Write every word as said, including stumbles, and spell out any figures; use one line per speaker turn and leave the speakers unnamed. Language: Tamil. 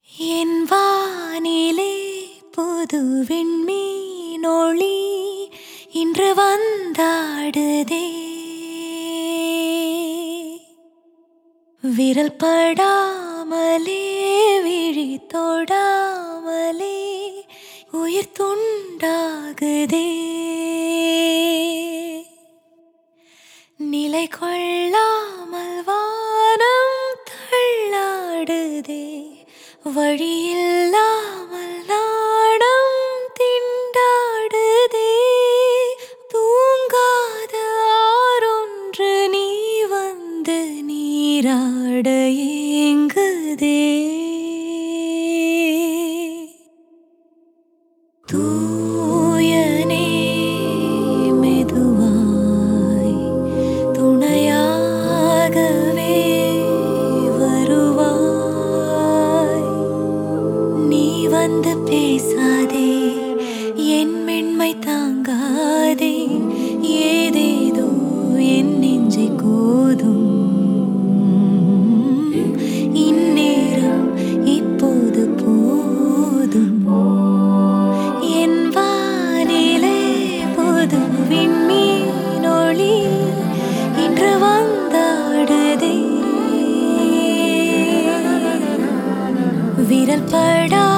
என் வானிலே புது விண்மீனொளி இன்று வந்தாடுதே. விரல் படாமலே விழி தொடாமலே உயிர் துண்டாகுதே. நிலை கொள்ளாமல் வானம் தள்ளாடுதே. வழியில்லாமல் நாடம் திண்டாடுதே. தூங்காத ஆறொன்று நீ வந்து நீராட ஏங்குதே. தூயனே மெதுவாய் துணையாகவே வருவாய். நீ வந்து பேசாதே, என் மென்மை தாங்காதே. ஏதேதோ என் நெஞ்சை கோதும். இந்நேரம் இப்போது போதும். என் வானிலே புது விண்மீனொளி இன்று வந்தாடுதே. விரல் படா